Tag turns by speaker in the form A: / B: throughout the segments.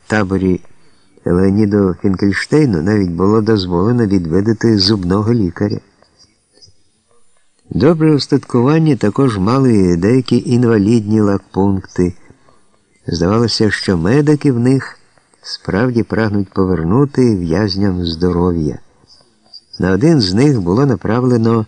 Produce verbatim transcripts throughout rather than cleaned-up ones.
A: таборі Леоніду Фінкельштейну навіть було дозволено відвідати зубного лікаря. Добре устаткування також мали деякі інвалідні лагпункти. Здавалося, що медики в них справді прагнуть повернути в'язням здоров'я. На один з них було направлено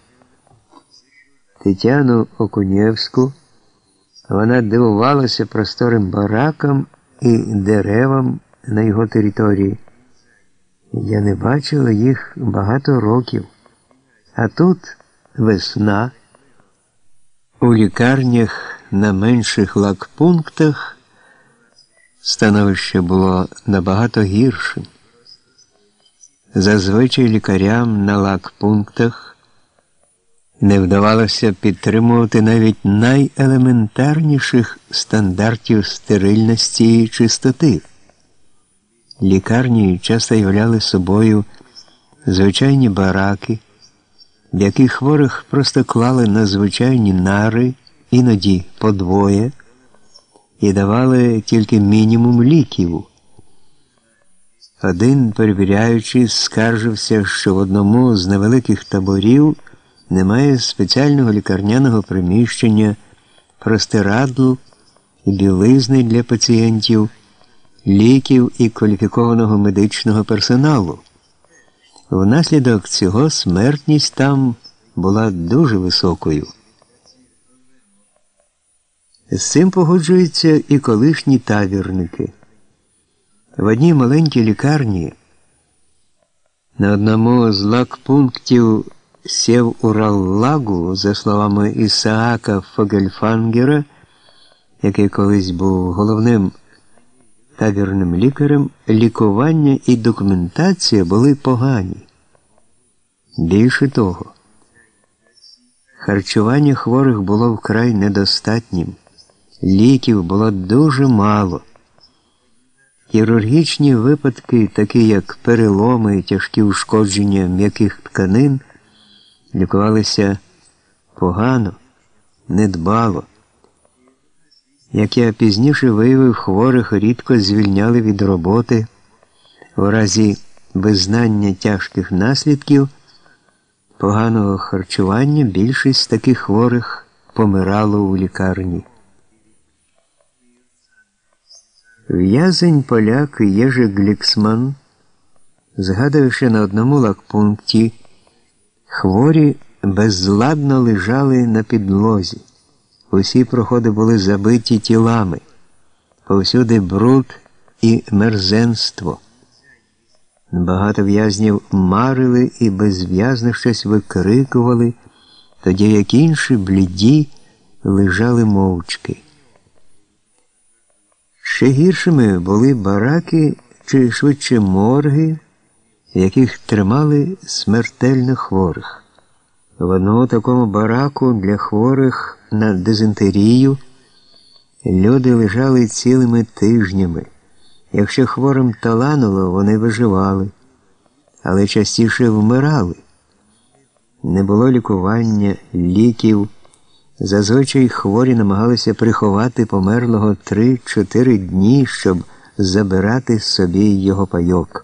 A: Тетяну Окунєвську. Вона дивувалася просторим баракам і деревам на його території. Я не бачила їх багато років. А тут весна. У лікарнях на менших лагпунктах становище було набагато гіршим. Зазвичай лікарям на лагпунктах не вдавалося підтримувати навіть найелементарніших стандартів стерильності і чистоти. Лікарні часто являли собою звичайні бараки, в яких хворих просто клали на звичайні нари, іноді по двоє, і давали тільки мінімум ліків. Один перевіряючий скаржився, що в одному з невеликих таборів немає спеціального лікарняного приміщення, простирадл і білизни для пацієнтів, ліків і кваліфікованого медичного персоналу. Внаслідок цього смертність там була дуже високою. З цим погоджуються і колишні табірники. В одній маленькій лікарні на одному з лагпунктів Сєвураллагу, за словами Ісаака Фогельфангера, який колись був головним табірним лікарем, лікування і документація були погані. Більше того, харчування хворих було вкрай недостатнім, ліків було дуже мало. Хірургічні випадки, такі як переломи і тяжкі ушкодження м'яких тканин, лікувалися погано, недбало. Як я пізніше виявив, хворих рідко звільняли від роботи. У разі визнання тяжких наслідків поганого харчування більшість таких хворих помирало у лікарні. В'язень-поляк Єжи Гліксман, згадуючи на одному лагпункті, хворі безладно лежали на підлозі. Усі проходи були забиті тілами, повсюди бруд і мерзенство. Багато в'язнів марили і безв'язно щось викрикували, тоді як інші бліді лежали мовчки. Ще гіршими були бараки чи швидше морги, в яких тримали смертельно хворих. В одному такому бараку для хворих на дизентерію люди лежали цілими тижнями. Якщо хворим талануло, вони виживали, але частіше вмирали. Не було лікування, ліків. Зазвичай хворі намагалися приховати померлого три-чотири дні, щоб забирати собі його пайок.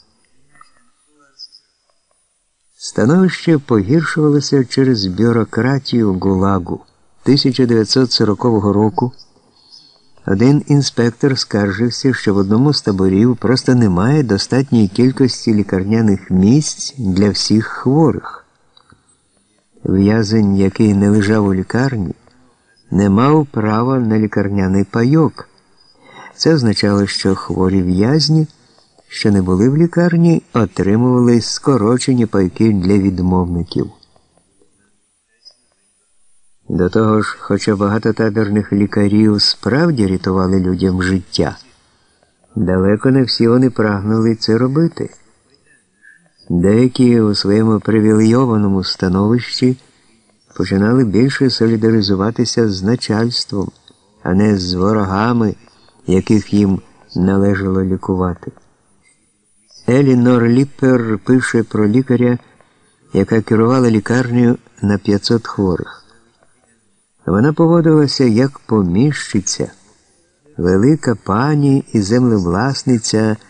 A: Становище погіршувалося через бюрократію ГУЛАГу. тисяча дев'ятсот сорокового року один інспектор скаржився, що в одному з таборів просто немає достатньої кількості лікарняних місць для всіх хворих. В'язень, який не лежав у лікарні, не мав права на лікарняний пайок. Це означало, що хворі в'язні, що не були в лікарні, отримували скорочені пайки для відмовників. До того ж, хоча багато табірних лікарів справді рятували людям життя, далеко не всі вони прагнули це робити. Деякі у своєму привілейованому становищі починали більше солідаризуватися з начальством, а не з ворогами, яких їм належало лікувати. Елінор Ліппер пише про лікаря, яка керувала лікарнею на п'ятсот хворих. Вона поводилася як поміщиця, велика пані і землевласниця